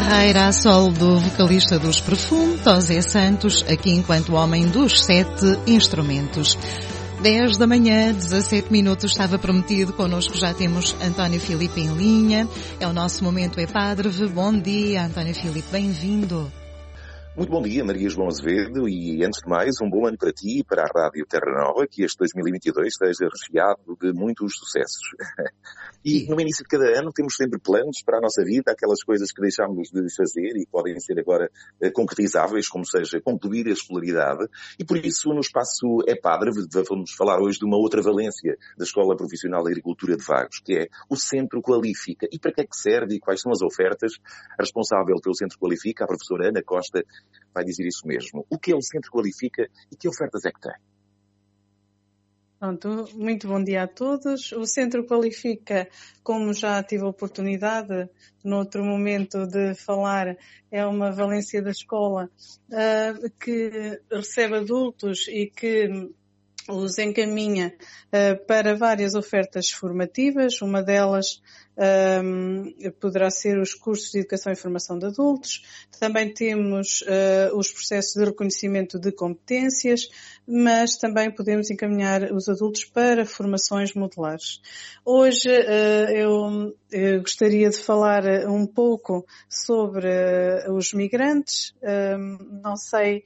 Carreira a solo do vocalista dos Perfume, Tosé Santos, aqui enquanto homem dos 7 instrumentos. 10 da manhã, 17 minutos, estava prometido. Connosco já temos António Filipe em linha. É o nosso Momento é Padre. Bom dia, António Filipe, bem-vindo. Muito bom dia, Maria João Azevedo, e antes de mais, um bom ano para ti e para a Rádio Terra Nova, que este 2022 esteja recheado de muitos sucessos. E no início de cada ano temos sempre planos para a nossa vida, aquelas coisas que deixámos de fazer e podem ser agora concretizáveis, como seja concluir a escolaridade. E por isso, no espaço É Padre, vamos falar hoje de uma outra valência da Escola Profissional de Agricultura de Vagos, que é o Centro Qualifica. E para que é que serve e quais são as ofertas? A responsável pelo Centro Qualifica, a professora Ana Costa, vai dizer isso mesmo. O que é o Centro Qualifica e que ofertas é que tem? Pronto, muito bom dia a todos. O Centro Qualifica, como já tive a oportunidade noutro momento de falar, é uma valência da escola que recebe adultos e que os encaminha para várias ofertas formativas. Uma delas poderá ser os cursos de Educação e Formação de Adultos. Também temos os processos de reconhecimento de competências, mas também podemos encaminhar os adultos para formações modulares. Hoje eu gostaria de falar um pouco sobre os migrantes. Não sei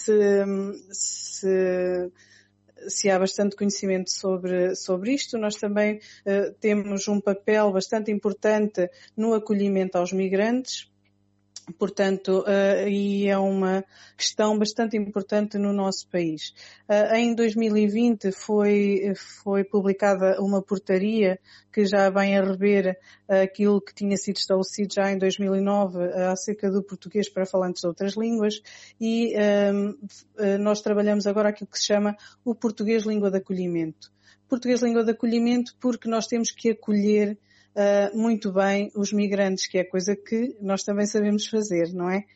se há bastante conhecimento sobre isto. Nós também temos um papel bastante importante no acolhimento aos migrantes. Portanto, e é uma questão bastante importante no nosso país. Em 2020 foi publicada uma portaria que já vem a rever aquilo que tinha sido estabelecido já em 2009 acerca do português para falantes de outras línguas, e nós trabalhamos agora aquilo que se chama o português língua de acolhimento. Português língua de acolhimento porque nós temos que acolher muito bem os migrantes, que é coisa que nós também sabemos fazer, não é?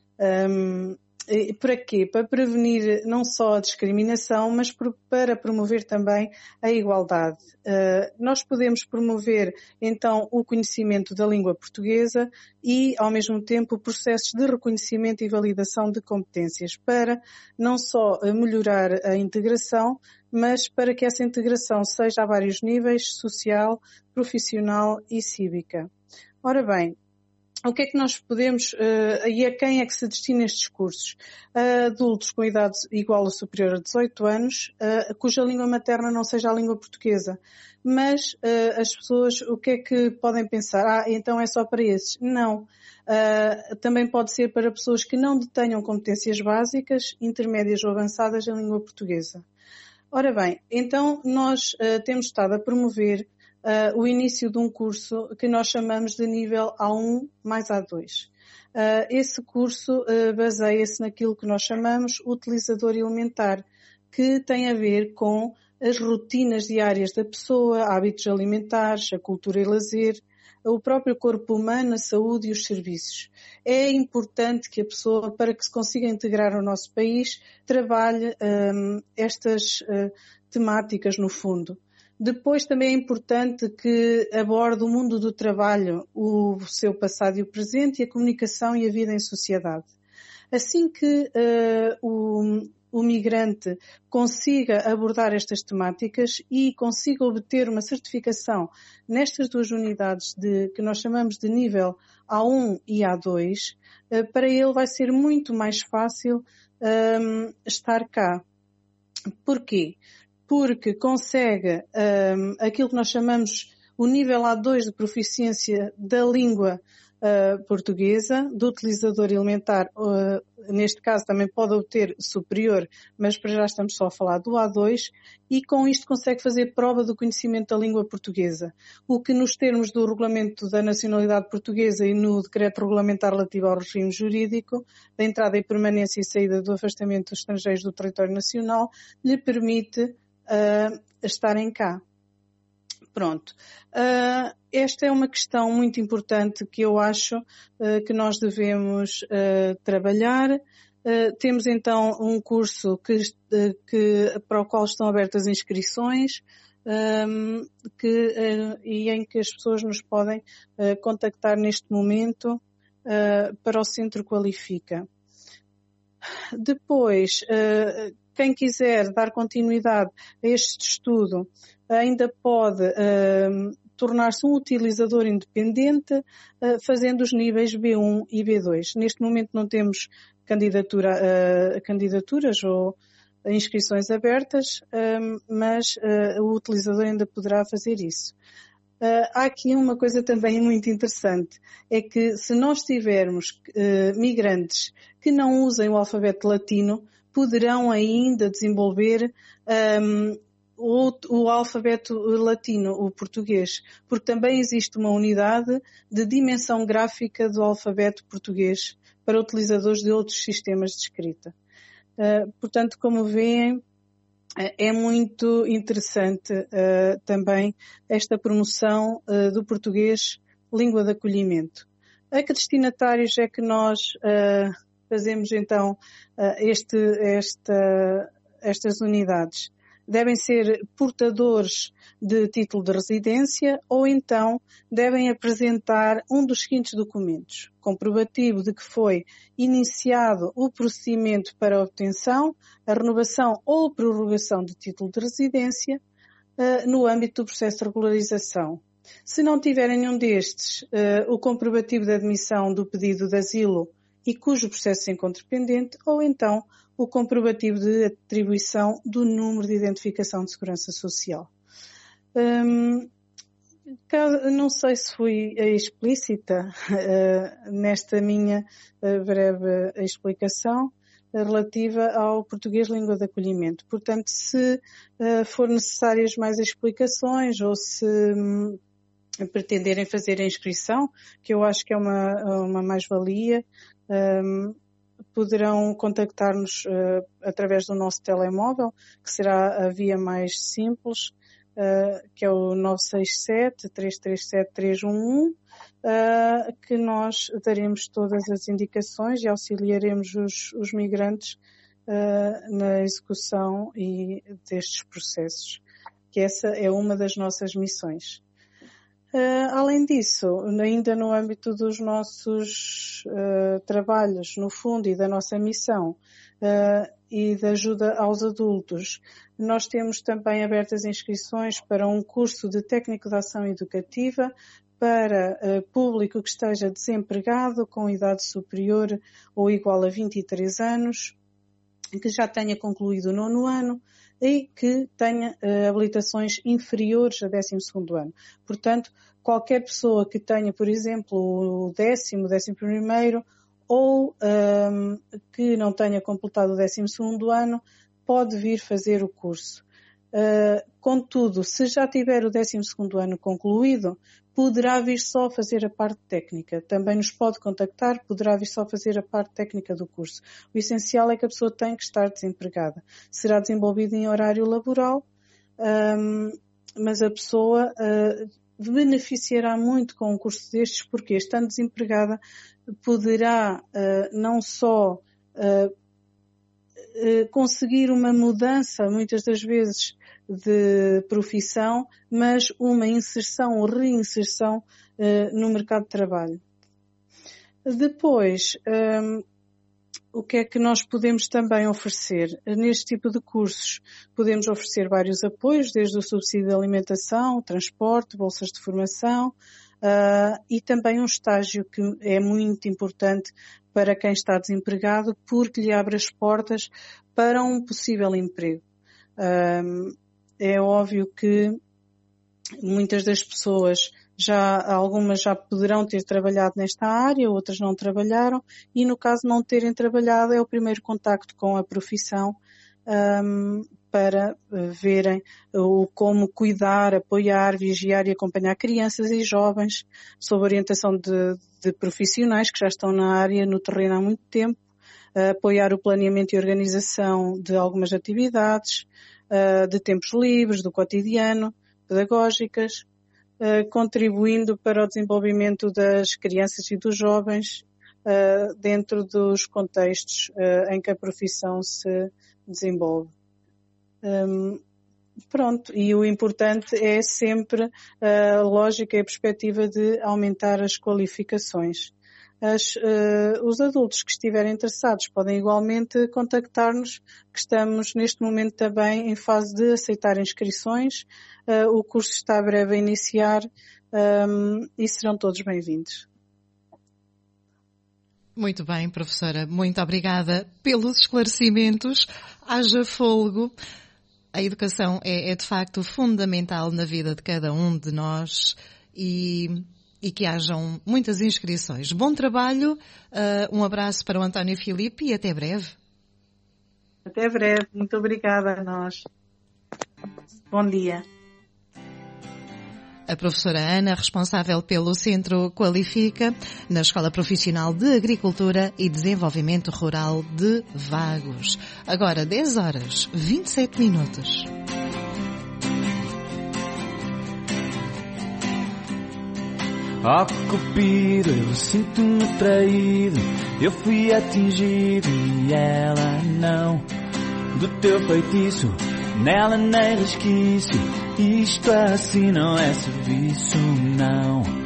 Para quê? Para prevenir não só a discriminação, mas para promover também a igualdade. Nós podemos promover, então, o conhecimento da língua portuguesa e, ao mesmo tempo, processos de reconhecimento e validação de competências, para não só melhorar a integração, mas para que essa integração seja a vários níveis: social, profissional e cívica. Ora bem, o que é que nós podemos, e a quem é que se destina estes cursos? A adultos com idade igual ou superior a 18 anos, cuja língua materna não seja a língua portuguesa. Mas as pessoas, o que é que podem pensar? Então é só para esses? Não. Também pode ser para pessoas que não detenham competências básicas, intermédias ou avançadas em língua portuguesa. Ora bem, então nós temos estado a promover o início de um curso que nós chamamos de nível A1 mais A2. Esse curso baseia-se naquilo que nós chamamos utilizador elementar, que tem a ver com as rotinas diárias da pessoa, hábitos alimentares, a cultura e lazer, o próprio corpo humano, a saúde e os serviços. É importante que a pessoa, para que se consiga integrar no nosso país, trabalhe estas temáticas no fundo. Depois também é importante que aborde o mundo do trabalho, o seu passado e o presente, e a comunicação e a vida em sociedade. Assim que o migrante consiga abordar estas temáticas e consiga obter uma certificação nestas duas unidades que nós chamamos de nível A1 e A2, para ele vai ser muito mais fácil estar cá. Porquê? Porque consegue aquilo que nós chamamos o nível A2 de proficiência da língua portuguesa, do utilizador elementar. Neste caso também pode obter superior, mas para já estamos só a falar do A2, e com isto consegue fazer prova do conhecimento da língua portuguesa, o que nos termos do Regulamento da Nacionalidade Portuguesa e no Decreto Regulamentar relativo ao regime jurídico da entrada e permanência e saída do afastamento dos estrangeiros do território nacional, lhe permite estarem cá. Pronto. Esta é uma questão muito importante que eu acho que nós devemos trabalhar. Temos então um curso para o qual estão abertas inscrições e em que as pessoas nos podem contactar neste momento para o Centro Qualifica. Depois, quem quiser dar continuidade a este estudo ainda pode tornar-se um utilizador independente, fazendo os níveis B1 e B2. Neste momento não temos candidaturas ou inscrições abertas, mas o utilizador ainda poderá fazer isso. Há aqui uma coisa também muito interessante, é que se nós tivermos migrantes que não usem o alfabeto latino, poderão ainda desenvolver o alfabeto latino, o português, porque também existe uma unidade de dimensão gráfica do alfabeto português para utilizadores de outros sistemas de escrita. Portanto, como veem, é muito interessante também esta promoção do português, língua de acolhimento. A que destinatários é que nós fazemos então estas unidades? Devem ser portadores de título de residência ou então devem apresentar um dos seguintes documentos: comprovativo de que foi iniciado o procedimento para a obtenção, a renovação ou prorrogação de título de residência no âmbito do processo de regularização. Se não tiverem nenhum destes, o comprovativo de admissão do pedido de asilo e cujo processo se encontra pendente, ou então o comprovativo de atribuição do número de identificação de segurança social. Não sei se fui explícita nesta minha breve explicação relativa ao português língua de acolhimento. Portanto, se for necessárias mais explicações ou se pretenderem fazer a inscrição, que eu acho que é uma mais-valia, poderão contactar-nos através do nosso telemóvel, que será a via mais simples, que é o 967-337-311, que nós daremos todas as indicações e auxiliaremos os migrantes na execução destes processos, que essa é uma das nossas missões. Além disso, ainda no âmbito dos nossos trabalhos no fundo e da nossa missão e da ajuda aos adultos, nós temos também abertas inscrições para um curso de técnico de ação educativa para público que esteja desempregado com idade superior ou igual a 23 anos, que já tenha concluído o 9º ano e que tenha habilitações inferiores a 12º ano. Portanto, qualquer pessoa que tenha, por exemplo, o 10º, 11º ou que não tenha completado o 12º ano, pode vir fazer o curso. Contudo, se já tiver o 12º ano concluído, poderá vir só fazer a parte técnica. Também nos pode contactar, poderá vir só fazer a parte técnica do curso. O essencial é que a pessoa tem que estar desempregada. Será desenvolvido em horário laboral, mas a pessoa beneficiará muito com um curso destes, porque estando desempregada poderá não só conseguir uma mudança, muitas das vezes, de profissão, mas uma inserção ou reinserção no mercado de trabalho. Depois, o que é que nós podemos também oferecer? Neste tipo de cursos podemos oferecer vários apoios, desde o subsídio de alimentação, transporte, bolsas de formação e também um estágio que é muito importante para quem está desempregado, porque lhe abre as portas para um possível emprego. É óbvio que muitas das pessoas algumas já poderão ter trabalhado nesta área, outras não trabalharam, e no caso de não terem trabalhado é o primeiro contacto com a profissão para verem como cuidar, apoiar, vigiar e acompanhar crianças e jovens sob orientação de profissionais que já estão na área, no terreno há muito tempo, apoiar o planeamento e organização de algumas atividades, de tempos livres, do cotidiano, pedagógicas, contribuindo para o desenvolvimento das crianças e dos jovens dentro dos contextos em que a profissão se desenvolve. E o importante é sempre a lógica e a perspectiva de aumentar as qualificações. os adultos que estiverem interessados podem igualmente contactar-nos, que estamos neste momento também em fase de aceitar inscrições. O curso está breve a iniciar e serão todos bem-vindos. Muito bem, professora. Muito obrigada pelos esclarecimentos. Haja fôlego. A educação é de facto fundamental na vida de cada um de nós e que hajam muitas inscrições. Bom trabalho, um abraço para o António Filipe e até breve. Até breve, muito obrigada a nós. Bom dia. A professora Ana, responsável pelo Centro Qualifica, na Escola Profissional de Agricultura e Desenvolvimento Rural de Vagos. Agora 10h27. Oh Cupido, eu sinto-me traído, eu fui atingido e ela não. Do teu feitiço, nela nem resquício, isto assim não é serviço, não.